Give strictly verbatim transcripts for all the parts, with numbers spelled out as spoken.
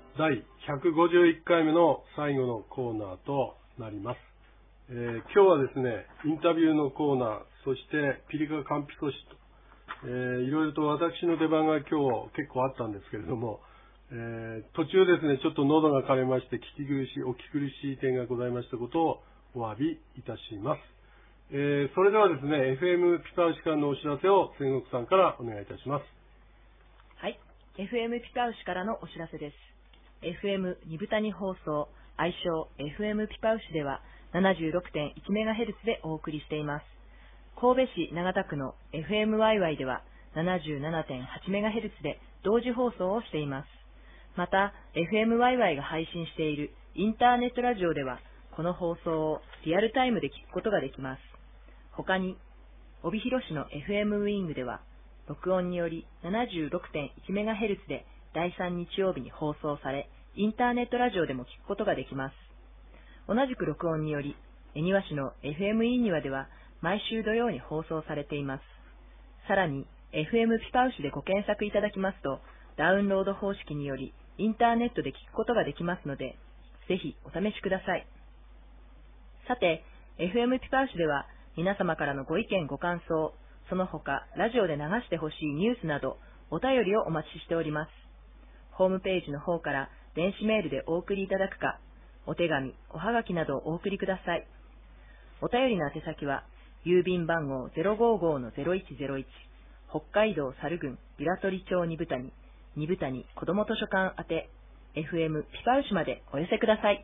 だいひゃくごじゅういっかいめの最後のコーナーとなります。えー、今日はですね、インタビューのコーナー、そしてピリカカンピソシと、えー、いろいろと私の出番が今日結構あったんですけれども、えー、途中ですね、ちょっと喉が枯れまして聞き苦しい、お聞き苦しい点がございましたことをお詫びいたします。えー、それではですね、エフエム ピパウシからのお知らせを仙国さんからお願いいたします。 はい、エフエム ピパウシからのお知らせです。エフエム 二部谷放送、愛称 エフエム ピパウシでは ななじゅうろくてんいちメガヘルツ でお送りしています。神戸市長田区の エフエムワイワイ では ななじゅうななてんはちメガヘルツ で同時放送をしています。また、エフエムワイワイ が配信しているインターネットラジオでは、この放送をリアルタイムで聞くことができます。他に、帯広市の エフエム ウィングでは、録音により ななじゅうろくてんいちメガヘルツ でだいさん日曜日に放送され、インターネットラジオでも聞くことができます。同じく録音により、恵庭市の エフエム イーニワでは毎週土曜に放送されています。さらに、エフエム ピパウシでご検索いただきますと、ダウンロード方式によりインターネットで聞くことができますので、ぜひお試しください。さて、エフエム ピパウシでは皆様からのご意見ご感想、その他ラジオで流してほしいニュースなどお便りをお待ちしております。ホームページの方から電子メールでお送りいただくか、お手紙、おはがきなどをお送りください。お便りの宛先は、郵便番号 ゼロごーごーのゼロいちゼロいち、北海道猿郡平取町二部谷、二部谷子ども図書館宛て、エフエム ピパウシまでお寄せください。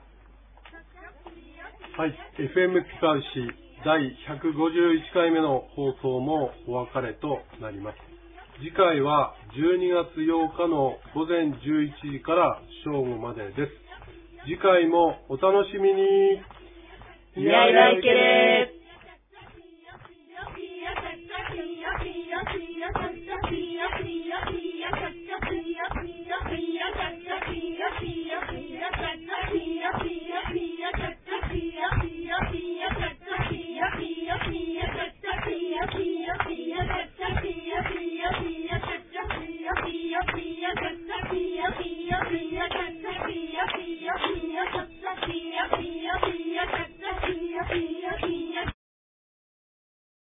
はい、エフエム ピパウシだいひゃくごじゅういっかいめの放送もお別れとなります。次回はじゅうにがつようかのごぜんじゅういちじから正午までです。次回もお楽しみに。 いやいらいけれー。